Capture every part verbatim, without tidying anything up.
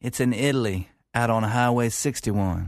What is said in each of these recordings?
It's in Italy, out on Highway sixty-one.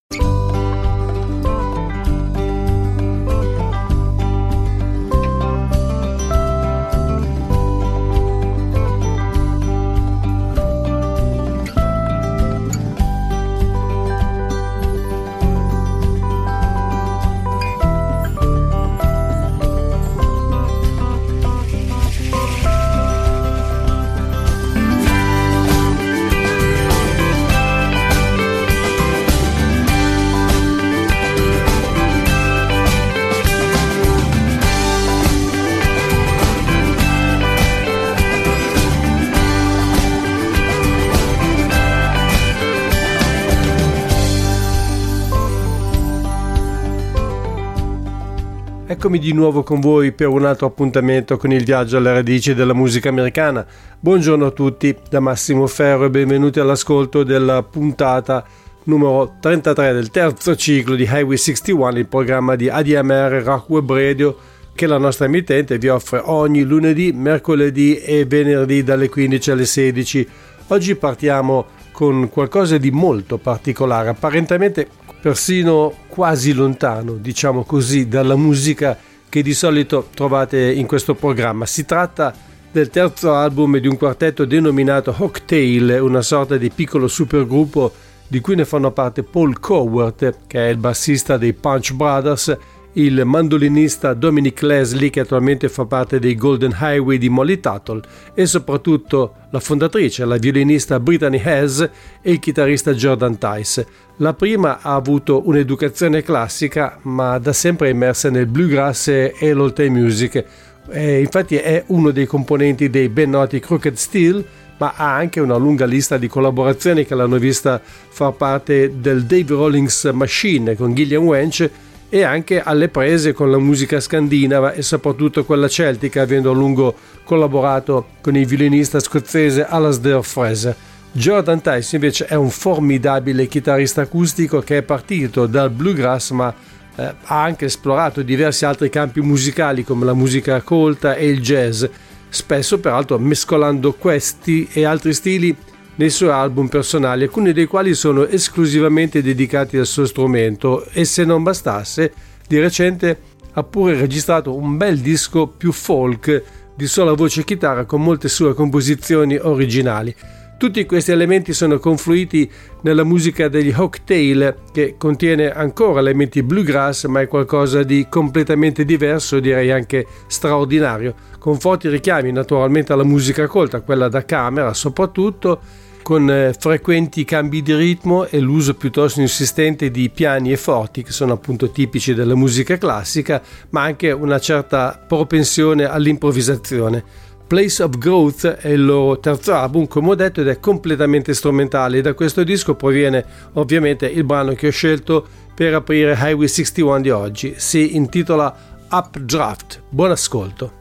Eccomi di nuovo con voi per un altro appuntamento con il viaggio alle radici della musica americana. Buongiorno a tutti da Massimo Ferro e benvenuti all'ascolto della puntata numero trentatré del terzo ciclo di Highway sessantuno, il programma di A D M R Rock Web Radio che la nostra emittente vi offre ogni lunedì, mercoledì e venerdì dalle quindici alle sedici. Oggi partiamo con qualcosa di molto particolare, apparentemente persino quasi lontano, diciamo così, dalla musica che di solito trovate in questo programma. Si tratta del terzo album di un quartetto denominato Hawktail, una sorta di piccolo supergruppo di cui ne fanno parte Paul Coward, che è il bassista dei Punch Brothers, il mandolinista Dominic Leslie, che attualmente fa parte dei Golden Highway di Molly Tuttle, e soprattutto la fondatrice, la violinista Brittany Hess, e il chitarrista Jordan Tice. La prima ha avuto un'educazione classica, ma da sempre immersa nel bluegrass e l'old time music. E infatti è uno dei componenti dei ben noti Crooked Steel, ma ha anche una lunga lista di collaborazioni che l'hanno vista far parte del Dave Rawlings Machine con Gillian Welch, e anche alle prese con la musica scandinava e soprattutto quella celtica, avendo a lungo collaborato con il violinista scozzese Alasdair Fraser. Jordan Tice invece è un formidabile chitarrista acustico che è partito dal bluegrass, ma eh, ha anche esplorato diversi altri campi musicali come la musica colta e il jazz, spesso peraltro mescolando questi e altri stili nei suoi album personali, alcuni dei quali sono esclusivamente dedicati al suo strumento, e se non bastasse, di recente ha pure registrato un bel disco più folk di sola voce e chitarra con molte sue composizioni originali. Tutti questi elementi sono confluiti nella musica degli Hawktail, che contiene ancora elementi bluegrass, ma è qualcosa di completamente diverso, direi anche straordinario, con forti richiami naturalmente alla musica colta, quella da camera soprattutto, con eh, frequenti cambi di ritmo e l'uso piuttosto insistente di piani e forti, che sono appunto tipici della musica classica, ma anche una certa propensione all'improvvisazione. Place of Growth è il loro terzo album, come ho detto, ed è completamente strumentale. Da questo disco proviene ovviamente il brano che ho scelto per aprire Highway sessantuno di oggi. Si intitola Updraft. Buon ascolto.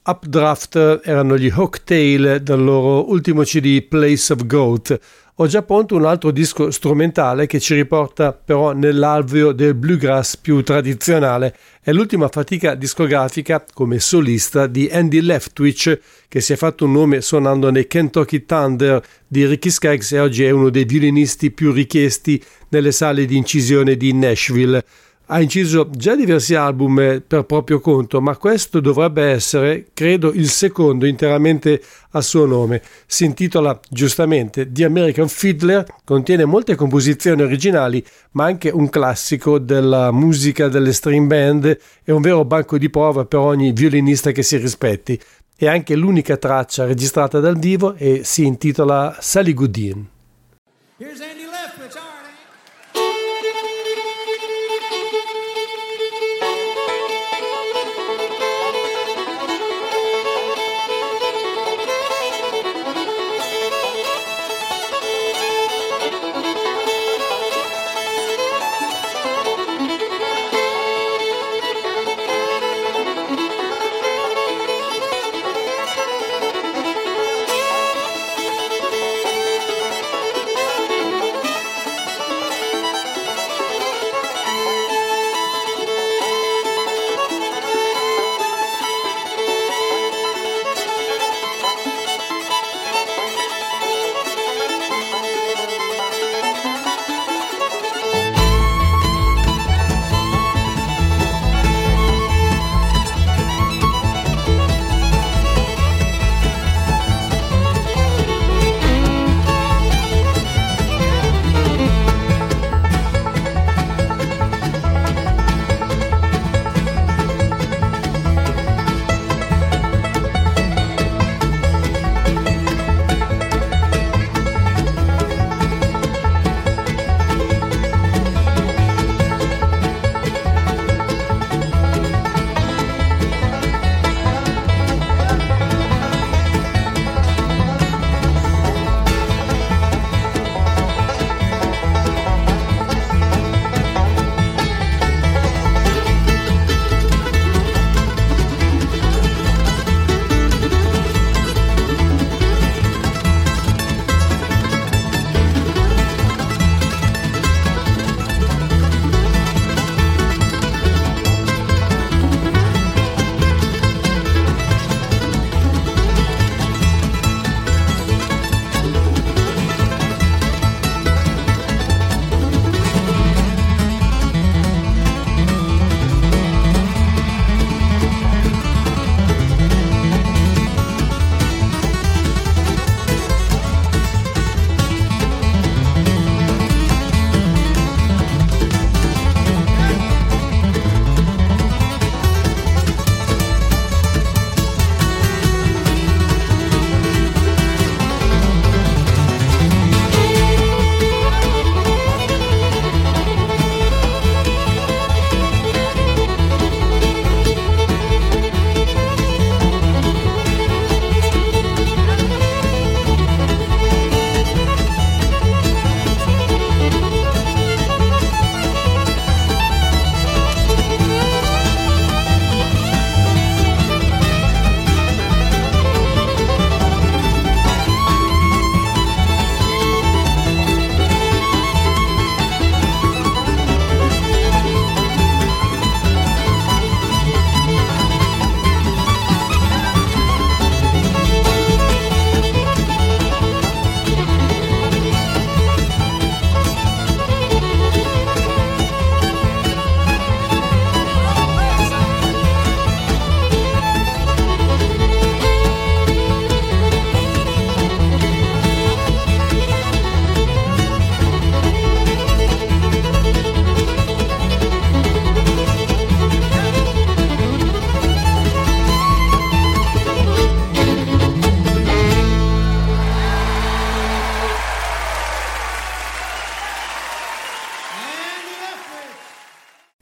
Updraft erano gli Hawktail del loro ultimo C D Place of Goat. Ho già pronto un altro disco strumentale che ci riporta però nell'alveo del bluegrass più tradizionale. È l'ultima fatica discografica come solista di Andy Leftwich, che si è fatto un nome suonando nei Kentucky Thunder di Ricky Skaggs e oggi è uno dei violinisti più richiesti nelle sale di incisione di Nashville. Ha inciso già diversi album per proprio conto, ma questo dovrebbe essere, credo, il secondo interamente a suo nome. Si intitola giustamente The American Fiddler, contiene molte composizioni originali, ma anche un classico della musica delle string band e un vero banco di prova per ogni violinista che si rispetti. È anche l'unica traccia registrata dal vivo e si intitola Sally Goodin. Here's Andy Leftwich, all right.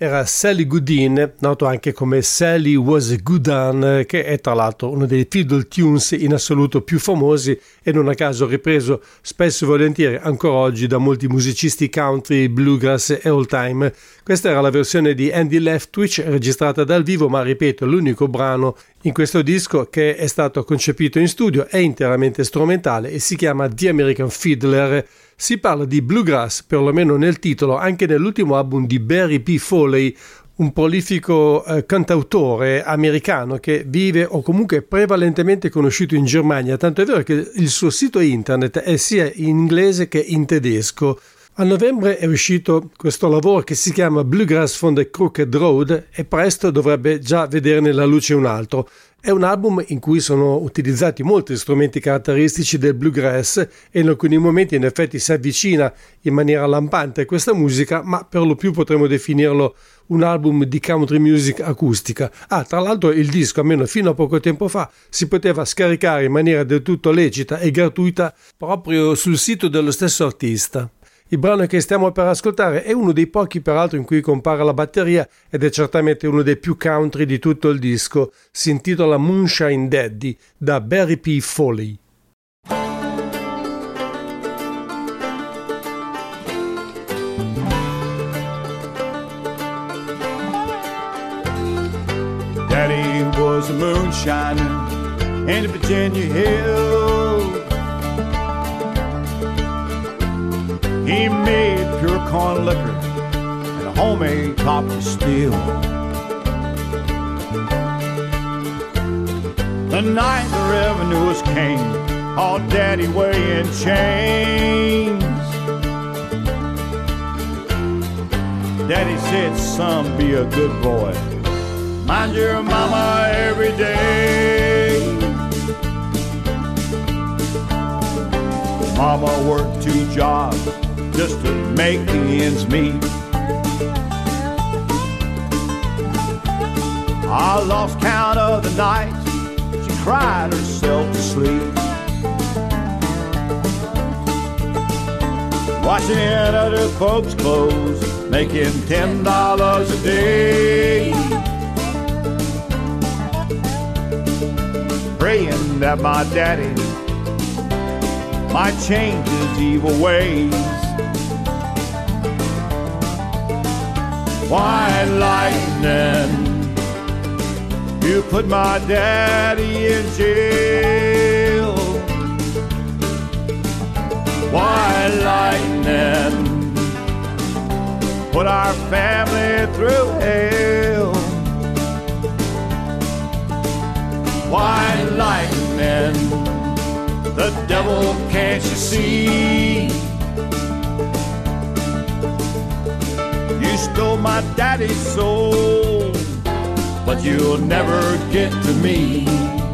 era Sally Goodin, noto anche come Sally Was a Goodin, che è tra l'altro uno dei fiddle tunes in assoluto più famosi e non a caso ripreso spesso e volentieri ancora oggi da molti musicisti country, bluegrass e old time. Questa era la versione di Andy Leftwich registrata dal vivo, ma ripeto, l'unico brano in questo disco che è stato concepito in studio, è interamente strumentale e si chiama The American Fiddler. Si parla di bluegrass, perlomeno nel titolo, anche nell'ultimo album di Barry P. Foley, un prolifico eh, cantautore americano che vive o comunque prevalentemente conosciuto in Germania, tanto è vero che il suo sito internet è sia in inglese che in tedesco. A novembre è uscito questo lavoro che si chiama Bluegrass from the Crooked Road e presto dovrebbe già vederne la luce un altro. È un album in cui sono utilizzati molti strumenti caratteristici del bluegrass e in alcuni momenti in effetti si avvicina in maniera lampante a questa musica, ma per lo più potremmo definirlo un album di country music acustica. Ah, tra l'altro il disco, almeno fino a poco tempo fa, si poteva scaricare in maniera del tutto lecita e gratuita proprio sul sito dello stesso artista. Il brano che stiamo per ascoltare è uno dei pochi peraltro in cui compare la batteria ed è certamente uno dei più country di tutto il disco. Si intitola Moonshine Daddy da Barry P. Foley. Daddy was a moonshiner in the Virginia hills. He made pure corn liquor and a homemade coffee still. The night the revenues came, all Daddy weighing chains. Daddy said, son, be a good boy, mind your mama every day. Mama worked two jobs just to make the ends meet. I lost count of the nights she cried herself to sleep, washing in other folks' clothes, making ten dollars a day, praying that my daddy might change his evil ways. White lightning, you put my daddy in jail. White lightning, put our family through hell. White lightning, the devil can't you see? You stole my daddy's soul, but you'll never get to me.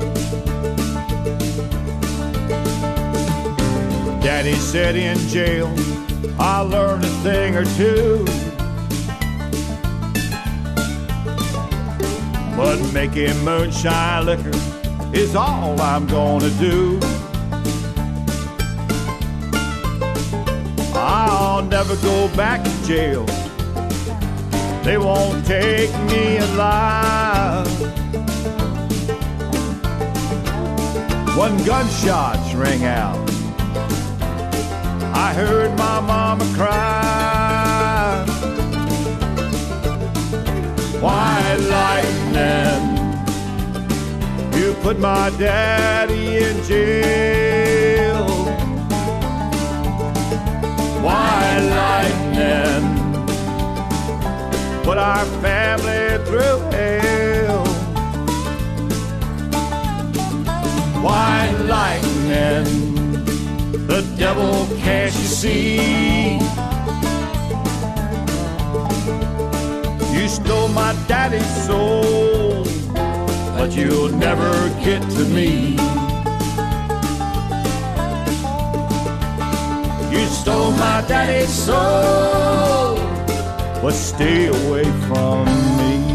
Daddy said in jail I learned a thing or two, but making moonshine liquor is all I'm gonna do. I'll never go back to jail, they won't take me alive. One gunshots ring out, I heard my mama cry. White lightning, you put my daddy in jail. White lightning, put our family through hell. White lightning, the devil can't you see? You stole my daddy's soul, but you'll never get to me. You stole my daddy's soul, but stay away from me.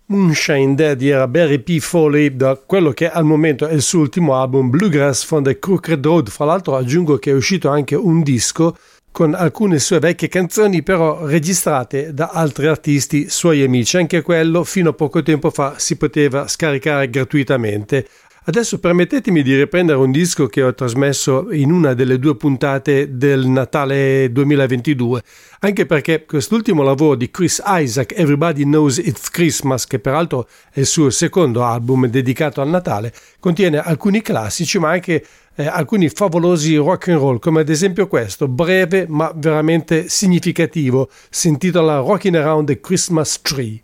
Moonshine Daddy era Barry P. Foley da quello che al momento è il suo ultimo album Bluegrass from the Crooked Road. Fra l'altro aggiungo che è uscito anche un disco con alcune sue vecchie canzoni però registrate da altri artisti suoi amici. Anche quello fino a poco tempo fa si poteva scaricare gratuitamente. Adesso permettetemi di riprendere un disco che ho trasmesso in una delle due puntate del Natale duemilaventidue, anche perché quest'ultimo lavoro di Chris Isaak, Everybody Knows It's Christmas, che peraltro è il suo secondo album dedicato al Natale, contiene alcuni classici ma anche eh, alcuni favolosi rock and roll, come ad esempio questo, breve ma veramente significativo, si intitola Rockin' Around the Christmas Tree.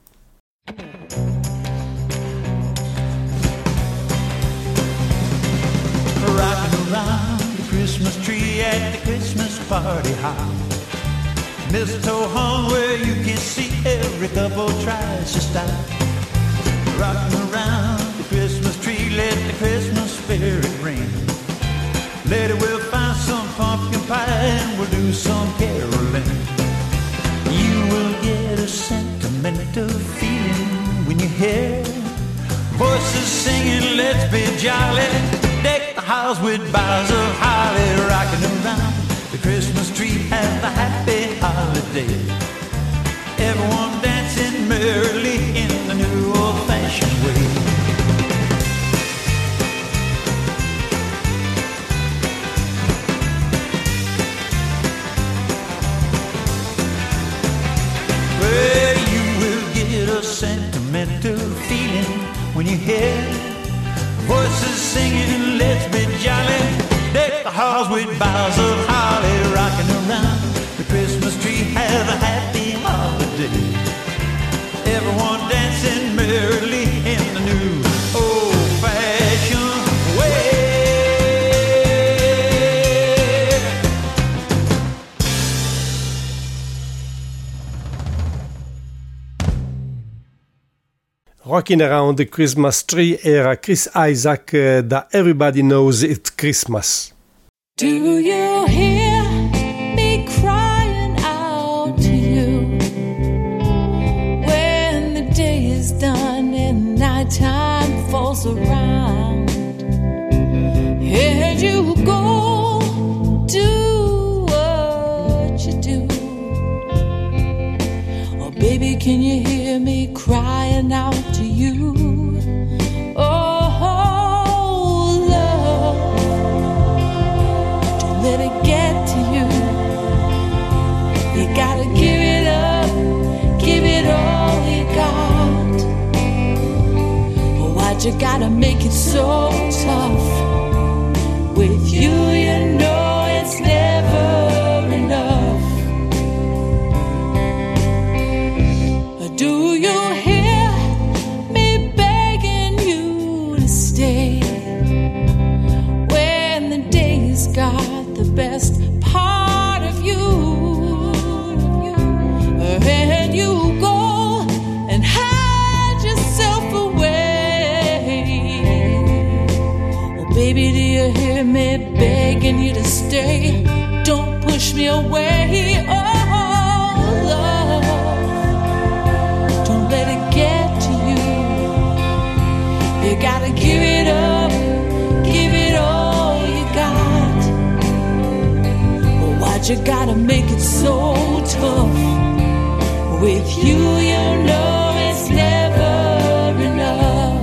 Rocking around the Christmas tree at the Christmas party hop. Mistletoe hung where you can see every couple tries to stop. Rocking around the Christmas tree, let the Christmas spirit ring. Later we'll find some pumpkin pie and we'll do some caroling. You will get a sentimental feeling when you hear voices singing, let's be jolly. Deck the house with boughs of holly, rocking around the Christmas tree. Have a happy holiday. Everyone dancing merrily in the new old-fashioned way. Well, you will get a sentimental feeling when you hear voices singing, let's be jolly. Deck the halls with boughs of holly, rocking around the Christmas tree. Have a happy holiday. Everyone dancing merrily in the new old-fashioned way. Rocking Around the Christmas Tree era Chris Isaak eh, da Everybody Knows It's Christmas. Do you hear me crying out to you when the day is done and nighttime falls around? Here you go, do what you do. Oh, baby, can you hear me crying out to you? Oh, love, don't let it get to you. You gotta give it up, give it all you got. But why'd you gotta make it so tough? With you, you know it's never enough. Do you hear me begging you to stay when the day's got the best part of you? And you go and hide yourself away. Oh, baby, do you hear me begging you to stay? Don't push me away. Oh, love, don't let it get to you. You gotta give it up, give it all you got. But why'd you gotta make it so tough? With you, you know it's never enough.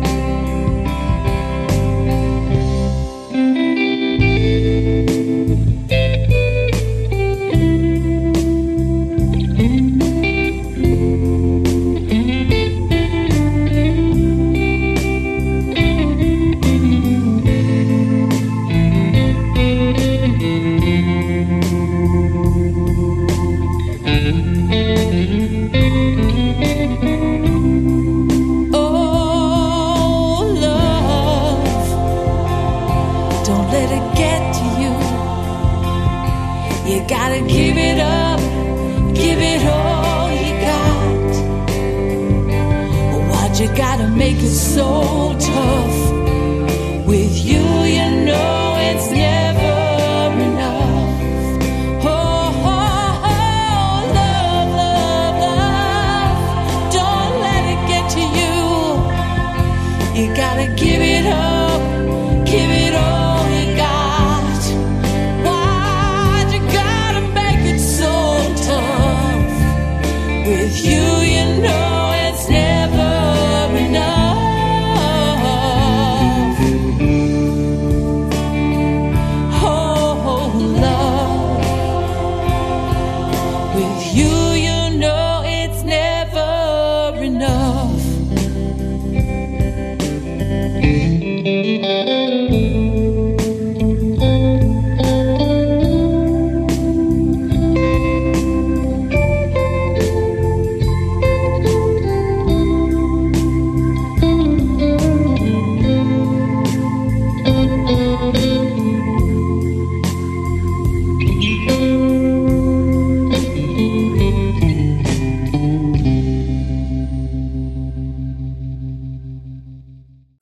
Gotta give it up, give it all you got. Why'd you gotta make it so tough? With you, you know it's never enough. Oh, oh, oh, love, love, love, don't let it get to you.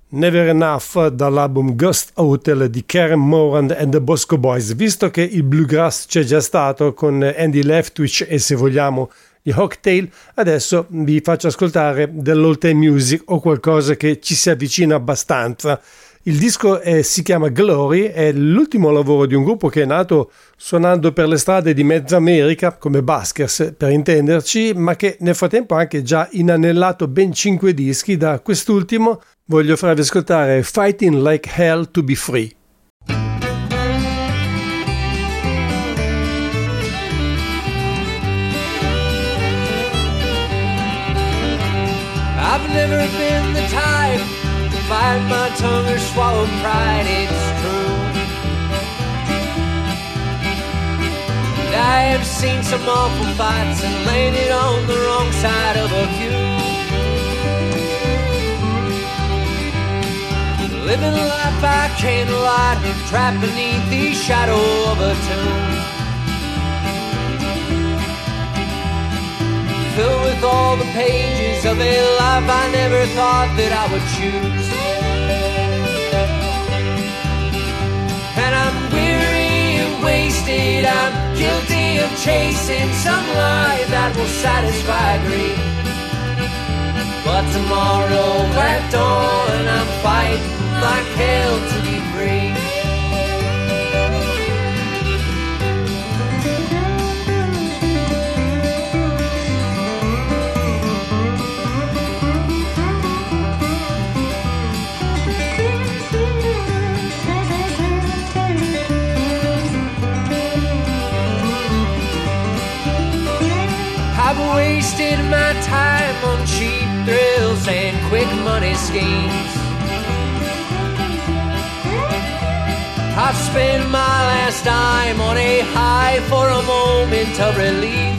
Never Enough dall'album Ghost Hotel di Karen Moran and the Bosco Boys. Visto che il bluegrass c'è già stato con Andy Leftwich e, se vogliamo, gli Hawktail, adesso vi faccio ascoltare dell'old time music o qualcosa che ci si avvicina abbastanza. Il disco è, si chiama Glory, è l'ultimo lavoro di un gruppo che è nato suonando per le strade di mezza America, come Buskers per intenderci, ma che nel frattempo ha anche già inanellato ben cinque dischi. Da quest'ultimo voglio farvi ascoltare Fighting Like Hell to Be Free. I've never been the type to bite my tongue or swallow pride, it's true. And I have seen some awful fights and landed on the wrong side of a queue. Living life by candlelight, trapped beneath the shadow of a tomb. Filled with all the pages of a life I never thought that I would choose. And I'm weary and wasted, I'm guilty of chasing some lie that will satisfy greed. But tomorrow at dawn I'm fighting like hell to be free. I've wasted my time on cheap thrills and quick money schemes. I've spent my last dime on a high for a moment of relief.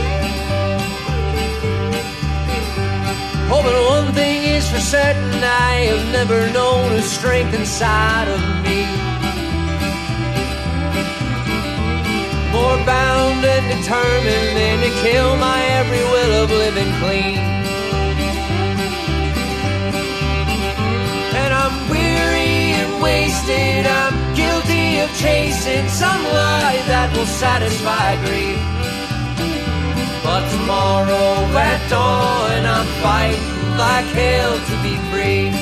Oh, but one thing is for certain, I have never known a strength inside of me more bound and determined than to kill my every will of living clean. And I'm weary and wasted, I'm guilty of chasing some lie that will satisfy grief. But tomorrow at dawn I'm fighting like hell to be free.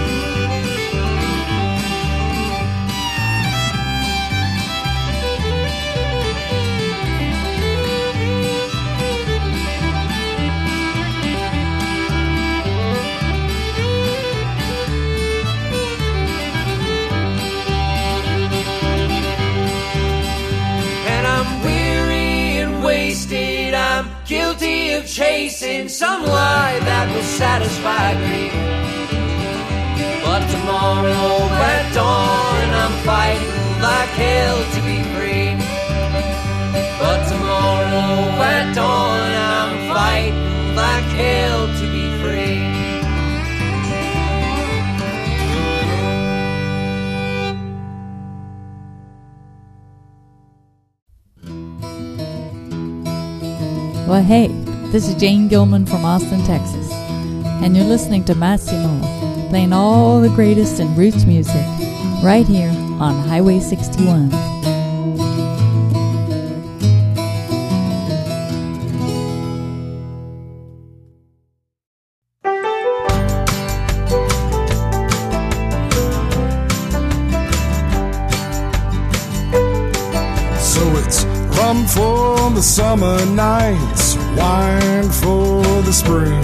I'm guilty of chasing some lie that will satisfy grief. But tomorrow at dawn I'm fighting like hell to be free. But tomorrow at dawn I'm fighting like hell to be free. Well, hey, this is Jane Gilman from Austin, Texas, and you're listening to Massimo, playing all the greatest in roots music, right here on Highway sixty-one. For the summer nights, wine for the spring,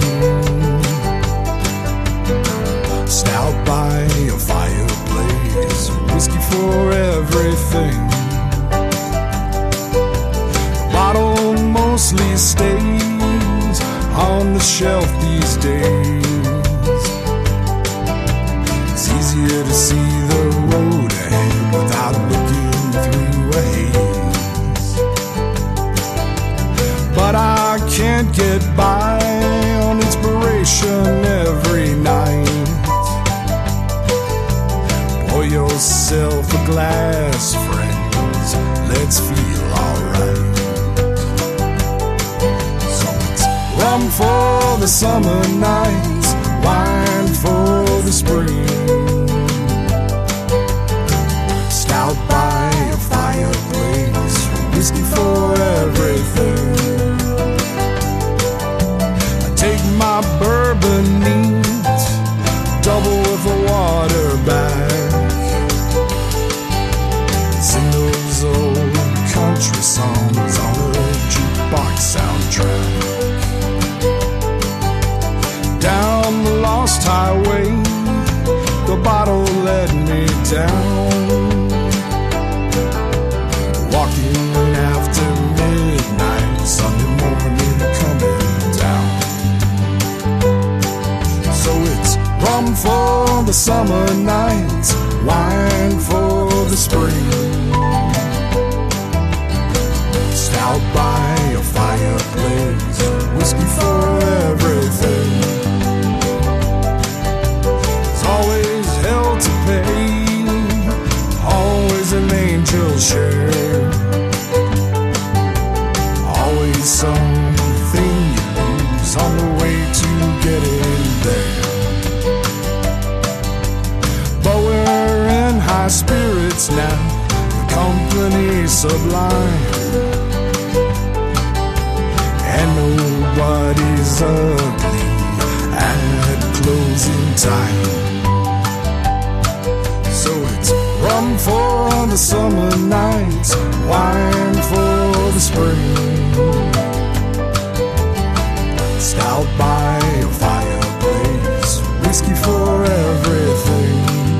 stout by a fireplace, whiskey for everything. The bottle mostly stays on the shelf these days. It's easier to see the road ahead without looking through a haze. But I can't get by on inspiration every night. Pour yourself a glass, friends, let's feel alright. So it's rum for the summer nights, wine for the spring, down. Walking after midnight, Sunday morning coming down. So it's rum for the summer nights, wine for the spring, stout by a fireplace, whiskey for everything. There's always hell to pay, always an angel's share, always something you lose on the way to getting there. But we're in high spirits now, the company's sublime, and nobody's ugly at closing time. So it's rum for the summer nights, wine for the spring, stout by a fireplace, whiskey for everything.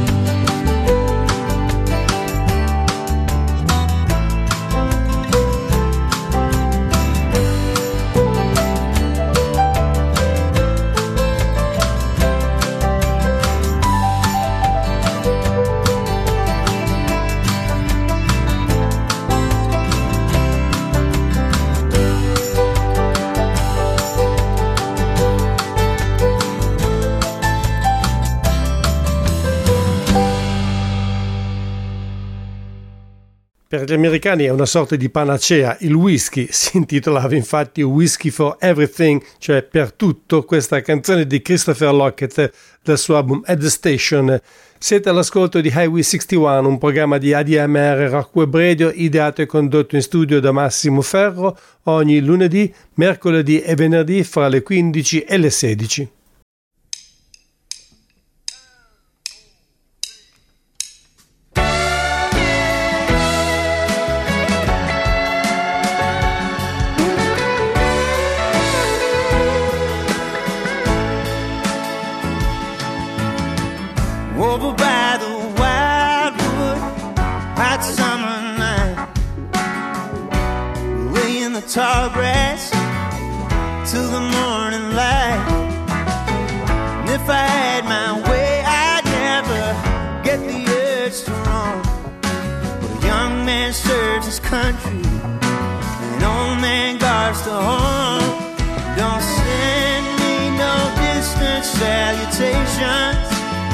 Per gli americani è una sorta di panacea, il whisky, si intitolava infatti Whiskey for Everything, cioè per tutto, questa canzone di Christopher Lockett del suo album At the Station. Siete all'ascolto di Highway sessantuno, un programma di A D M R Rock Web Radio ideato e condotto in studio da Massimo Ferro ogni lunedì, mercoledì e venerdì fra le quindici e le sedici. Over by the wildwood, hot summer night, lay in the tall grass till the morning light. And if I had my way, I'd never get the urge to roam. But a young man serves his country, and an old man guards the home. Don't send me no distant salutations,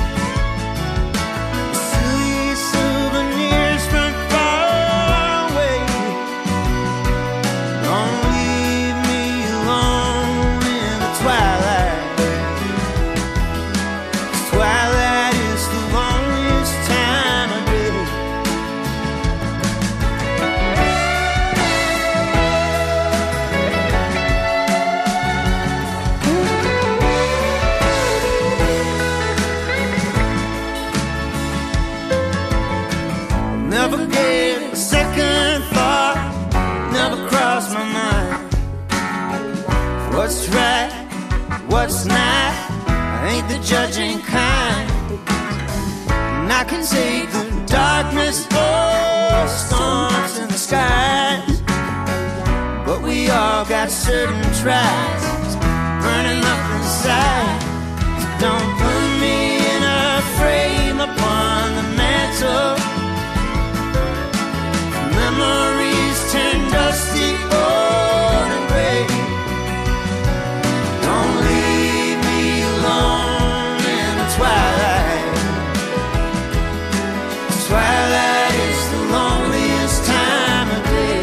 what's right, what's not, I ain't the judging kind. And I can take the darkness or storms in the skies, but we all got certain tries burning up inside. So don't put me in a frame upon the mantle, memories turn dusty old and gray. Twilight, twilight is the loneliest time of day.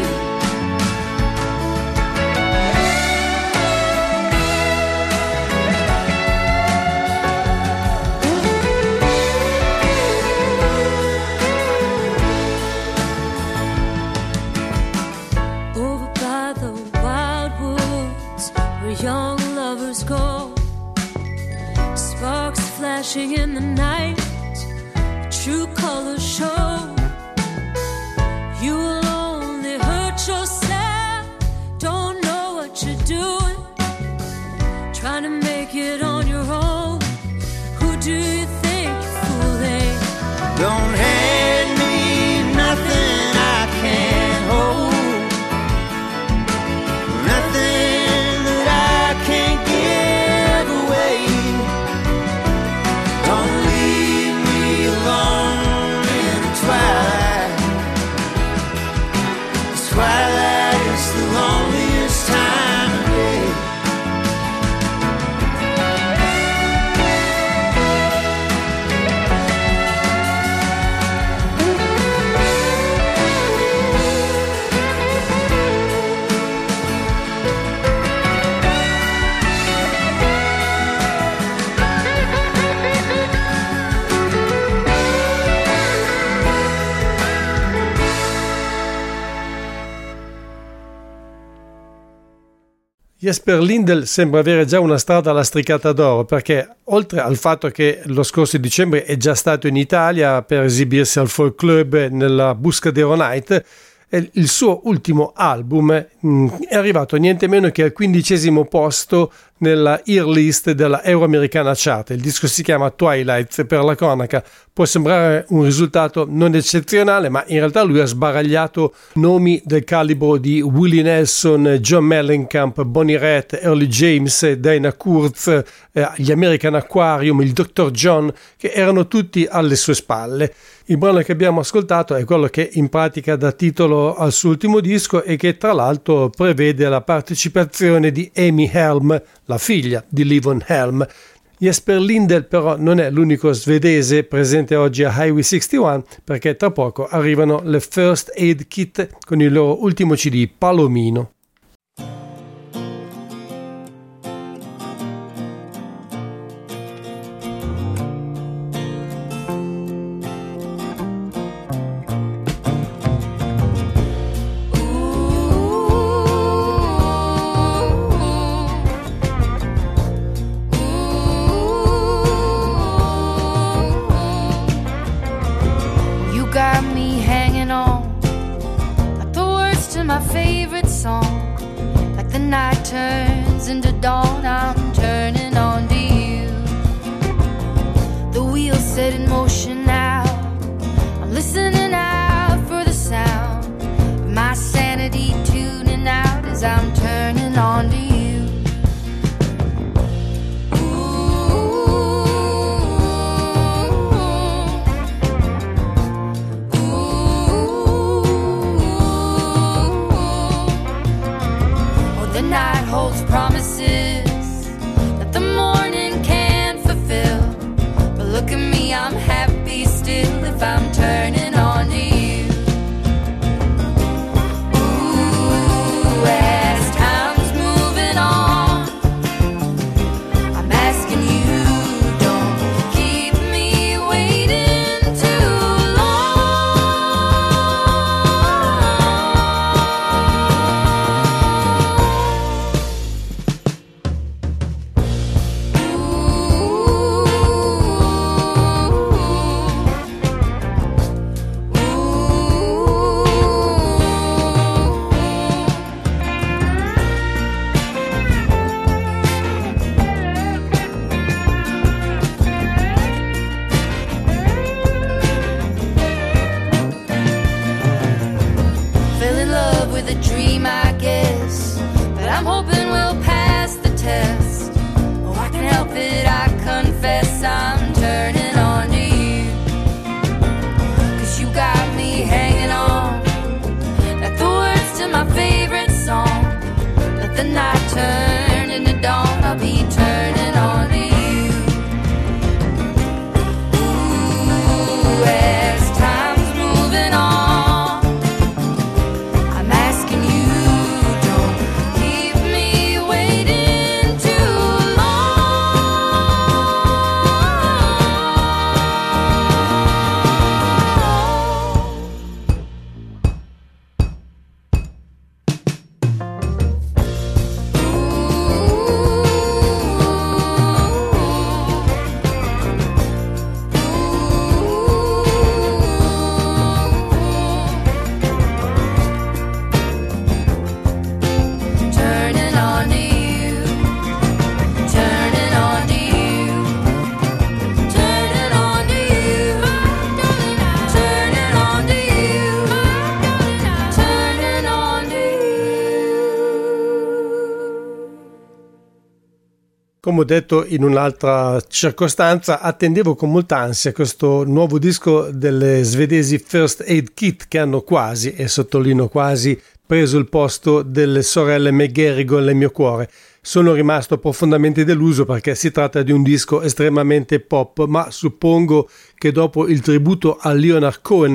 Over by the wildwoods where young lovers go, sparks flashing in the night, true colors show. You will only hurt yourself, don't know what you're doing, trying to make it on your own. Who do you think you're fooling? Don't have Jesper Lindell sembra avere già una strada lastricata d'oro, perché oltre al fatto che lo scorso dicembre è già stato in Italia per esibirsi al Folk Club nella Buscadero Night, il suo ultimo album è arrivato niente meno che al quindicesimo posto nella Ear List della Euroamericana Chart. Il disco si chiama Twilight. Per la cronaca può sembrare un risultato non eccezionale, ma in realtà lui ha sbaragliato nomi del calibro di Willie Nelson, John Mellencamp, Bonnie Raitt, Early James, Dinah Kurtz, eh, gli American Aquarium, il doctor John, che erano tutti alle sue spalle. Il brano che abbiamo ascoltato è quello che in pratica dà titolo al suo ultimo disco e che tra l'altro prevede la partecipazione di Amy Helm, la figlia di Levon Helm. Jesper Lindell però non è l'unico svedese presente oggi a Highway sessantuno, perché tra poco arrivano le First Aid Kit con il loro ultimo C D, Palomino. Come ho detto in un'altra circostanza, attendevo con molta ansia questo nuovo disco delle svedesi First Aid Kit, che hanno quasi, e sottolineo quasi, preso il posto delle sorelle McGarrigle nel mio cuore. Sono rimasto profondamente deluso perché si tratta di un disco estremamente pop, ma suppongo che dopo il tributo a Leonard Cohen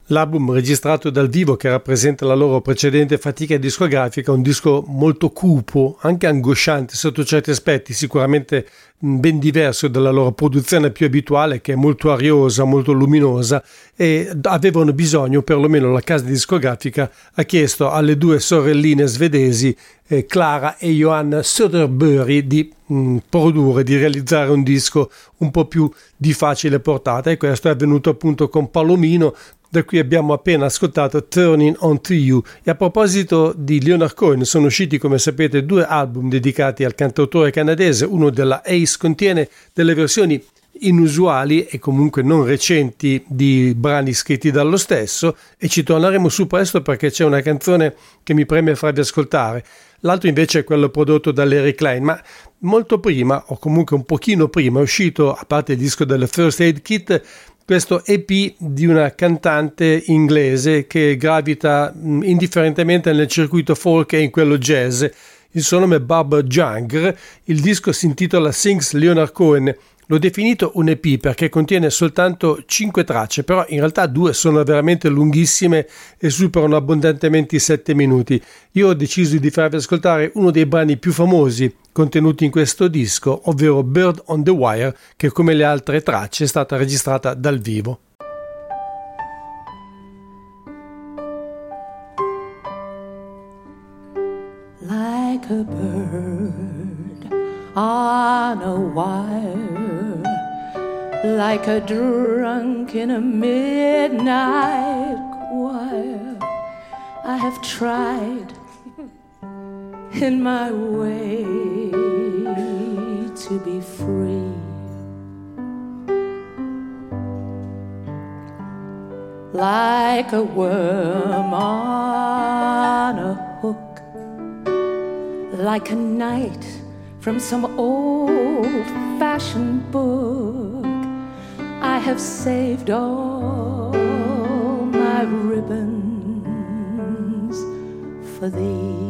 L'album registrato dal vivo, che rappresenta la loro precedente fatica discografica, un disco molto cupo, anche angosciante sotto certi aspetti, sicuramente ben diverso dalla loro produzione più abituale, che è molto ariosa, molto luminosa, e avevano bisogno, perlomeno la casa discografica ha chiesto alle due sorelline svedesi, eh, Clara e Johanna Söderberg, di mh, produrre, di realizzare un disco un po' più di facile portata, e questo è avvenuto appunto con Palomino, da cui abbiamo appena ascoltato Turning On To You. E a proposito di Leonard Cohen, sono usciti, come sapete, due album dedicati al cantautore canadese. Uno della Ace contiene delle versioni inusuali e comunque non recenti di brani scritti dallo stesso, e ci torneremo su presto perché c'è una canzone che mi preme farvi ascoltare. L'altro invece è quello prodotto da Larry Klein, ma molto prima, o comunque un pochino prima, è uscito, a parte il disco delle First Aid Kit, questo E P di una cantante inglese che gravita indifferentemente nel circuito folk e in quello jazz. Il suo nome è Barbara Jungr, il disco si intitola Sings Leonard Cohen. L'ho definito un E P perché contiene soltanto cinque tracce, però in realtà due sono veramente lunghissime e superano abbondantemente i sette minuti. Io ho deciso di farvi ascoltare uno dei brani più famosi contenuti in questo disco, ovvero Bird on the Wire, che come le altre tracce è stata registrata dal vivo. Like a bird on a wire, like a drunk in a midnight choir, I have tried in my way to be free. Like a worm on a hook, like a knight from some old-fashioned book, I have saved all my ribbons for thee.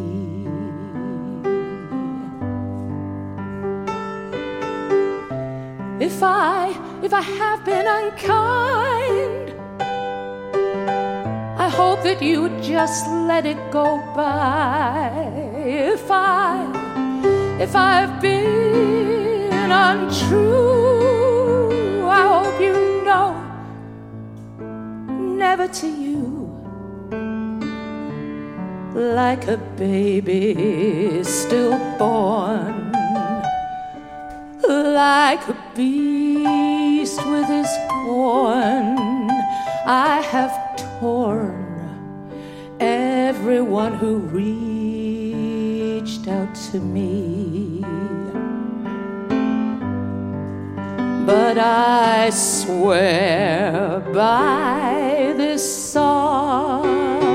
If I, if I have been unkind, I hope that you would just let it go by. If I, if I've been untrue, I hope you know, never to you. Like a baby stillborn, like a beast with his horn, I have torn everyone who reached out to me. But I swear by this song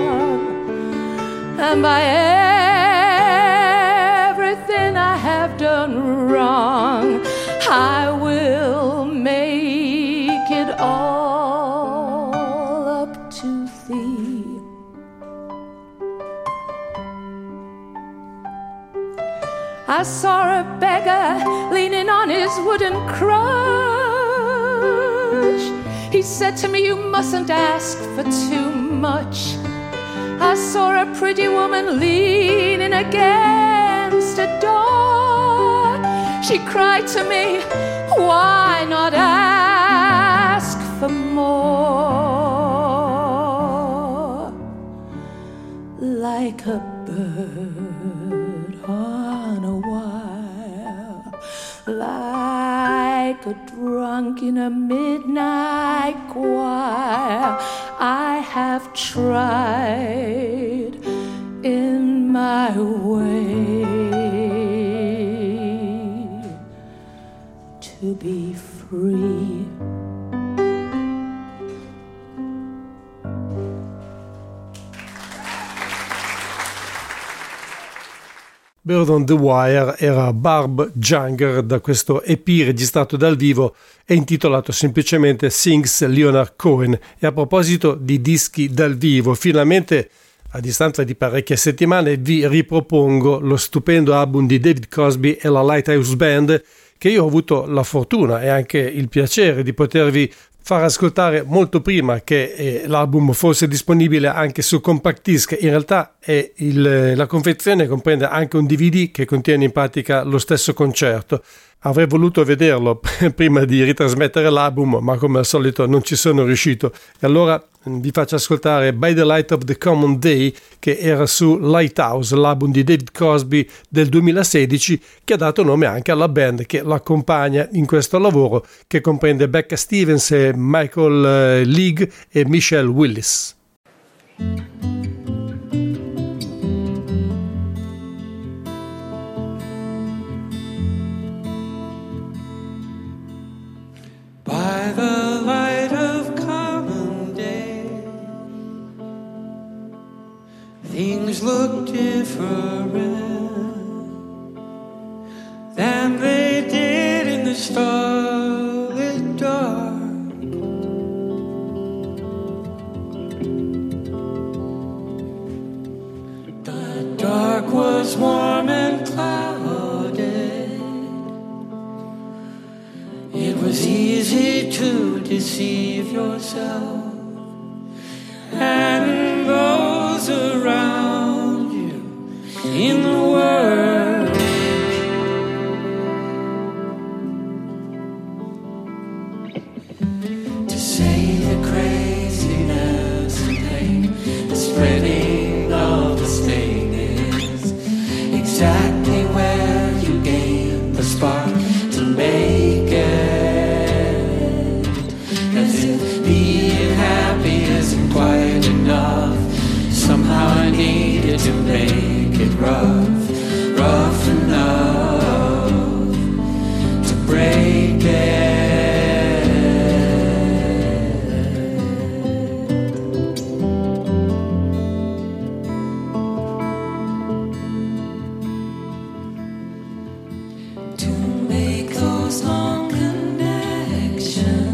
and by everything I have done wrong, I will make it all up to thee. I saw a beggar leaning on his wooden crutch. He said to me, you mustn't ask for too much. I saw a pretty woman leaning against a door. She cried to me, why not ask for more? Like a bird on a wire, like a drunk in a midnight choir, I have tried in my way to be free. Bird on the Wire era Barb Jungr da questo E P registrato dal vivo e intitolato semplicemente Sings Leonard Cohen. E a proposito di dischi dal vivo, finalmente a distanza di parecchie settimane vi ripropongo lo stupendo album di David Crosby e la Lighthouse Band, che io ho avuto la fortuna e anche il piacere di potervi far ascoltare molto prima che eh, l'album fosse disponibile anche su compact disc. In realtà è il, la confezione comprende anche un D V D che contiene in pratica lo stesso concerto. Avrei voluto vederlo prima di ritrasmettere l'album, ma come al solito non ci sono riuscito. E allora vi faccio ascoltare By the Light of the Common Day, che era su Lighthouse, l'album di David Crosby del duemilasedici, che ha dato nome anche alla band che l'accompagna in questo lavoro, che comprende Becca Stevens, e Michael League e Michelle Willis. By the light of common day, things look different than they did in the starlit dark. The dark was warm and clouded. It was easy to deceive yourself and those around you in the world. To say the craziness and pain, the spreading of the stain is exactly where you gain the spark to make it. Quite enough. Somehow I needed to make it rough, rough enough to break it. To make those long connections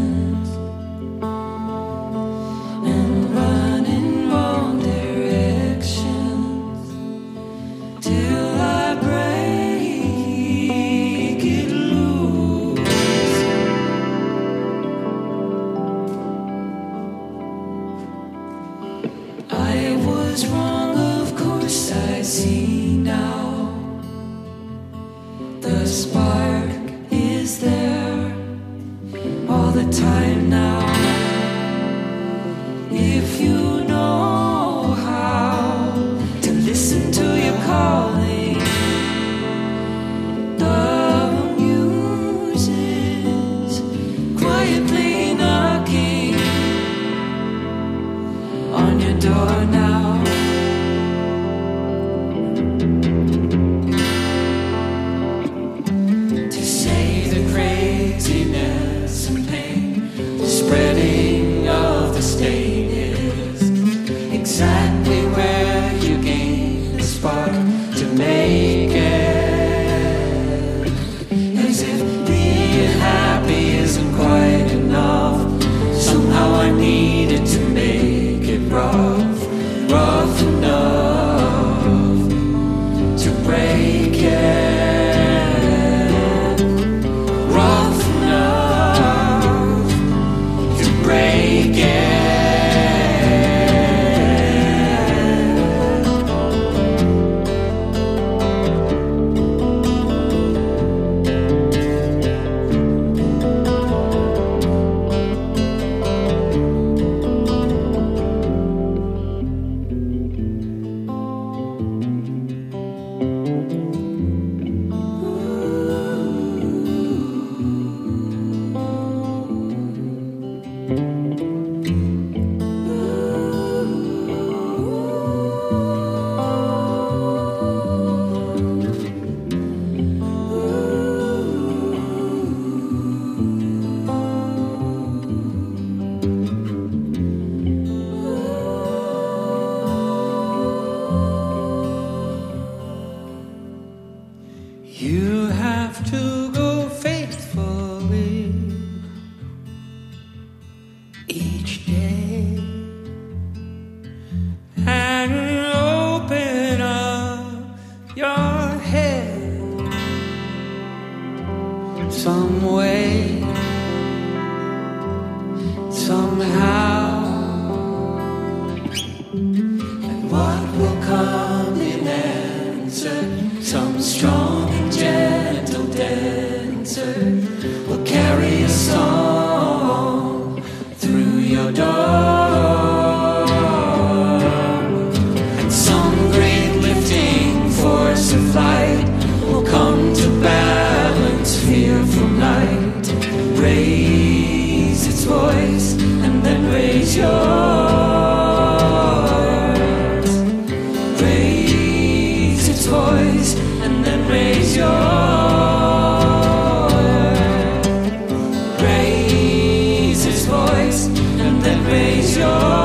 somehow. And what will come in answer? Some strong and gentle dancer will carry a song through your door. And some great lifting force of light will come to balance fearful night. Raise its voice and then raise yours. Raise its voice and then raise yours. Raise its voice and then raise yours.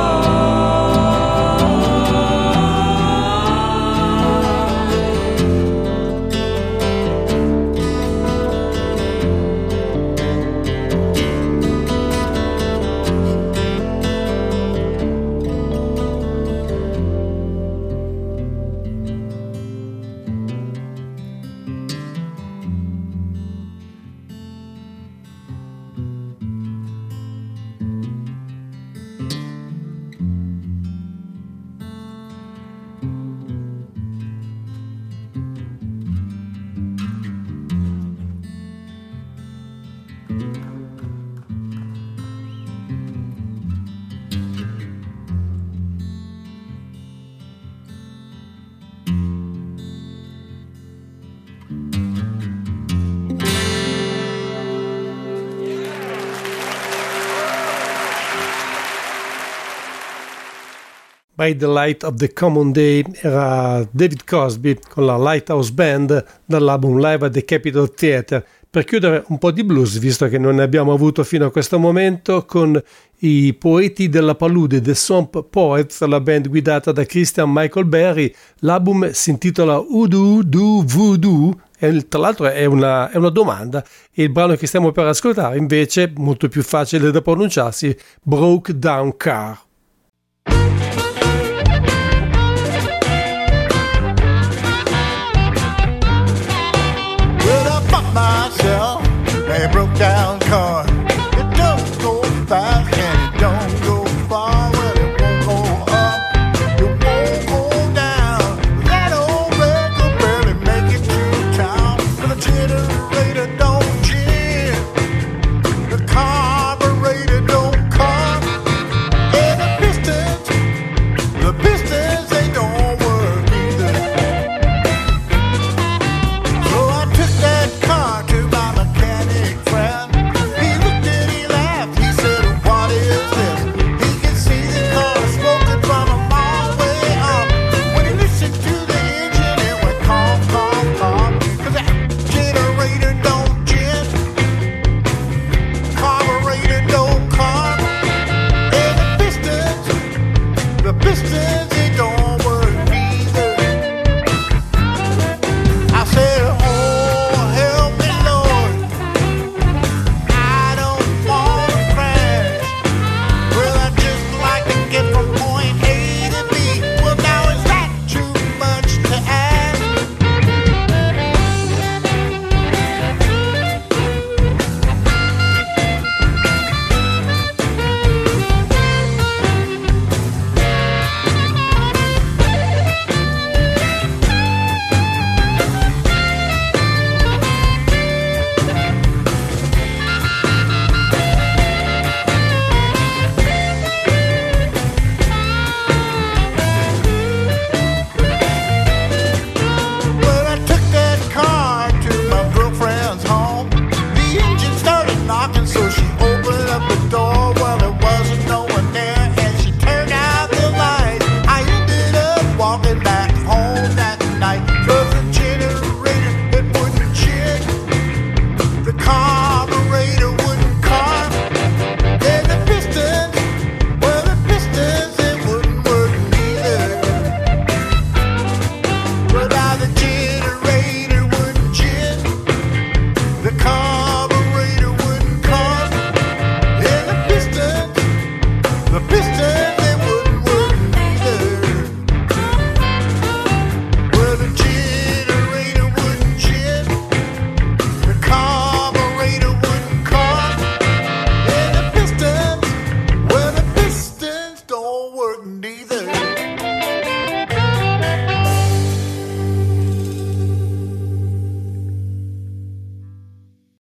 By the Light of the Common Day era David Crosby con la Lighthouse Band dall'album Live at the Capitol Theatre. Per chiudere un po' di blues, visto che non ne abbiamo avuto fino a questo momento, con i Poeti della Palude, The Swamp Poets, la band guidata da Christian Michael Berry. L'album si intitola Hoodoo Do Voodoo e tra l'altro è una, è una domanda, e il brano che stiamo per ascoltare invece, molto più facile da pronunciarsi, Broke Down Car. Myself, a broke down car. It don't go fast and it don't go far. Well, it won't go up, it won't go down. That old wreck will barely make it to town. The generator don't jam, the carburetor don't come, and the pistons, the pistons they don't work either. So I took that car to my mechanic friend.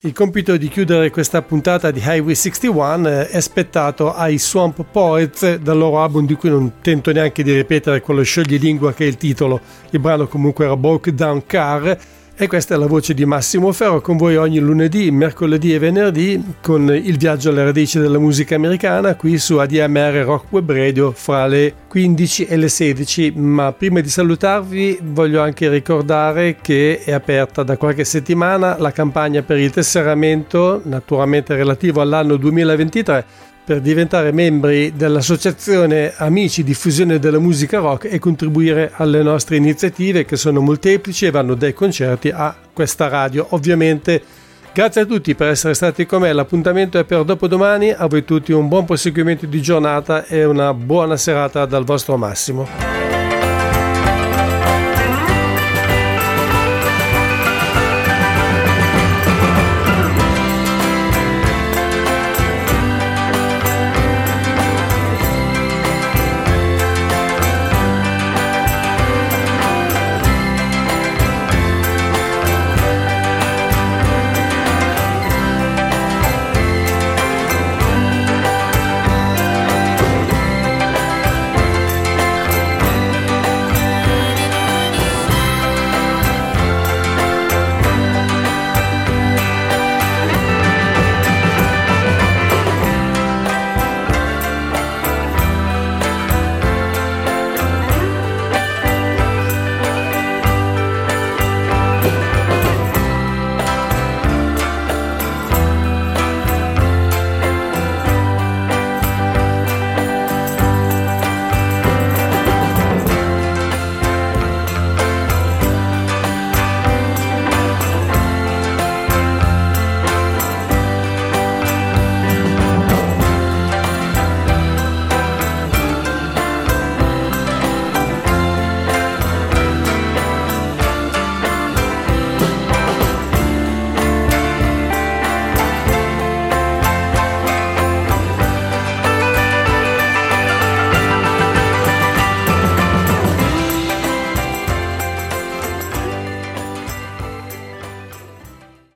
Il compito di chiudere questa puntata di Highway sessantuno è spettato ai Swamp Poets dal loro album, di cui non tento neanche di ripetere quello scioglilingua che è il titolo. Il brano comunque era Broke Down Car. E questa è la voce di Massimo Ferro con voi ogni lunedì, mercoledì e venerdì con il viaggio alle radici della musica americana qui su A D M R Rock Web Radio fra le quindici e le sedici. Ma prima di salutarvi voglio anche ricordare che è aperta da qualche settimana la campagna per il tesseramento, naturalmente relativo all'anno duemilaventitré, per diventare membri dell'associazione Amici Diffusione della Musica Rock e contribuire alle nostre iniziative, che sono molteplici e vanno dai concerti a questa radio. Ovviamente grazie a tutti per essere stati con me, l'appuntamento è per dopodomani. A voi tutti un buon proseguimento di giornata e una buona serata dal vostro Massimo.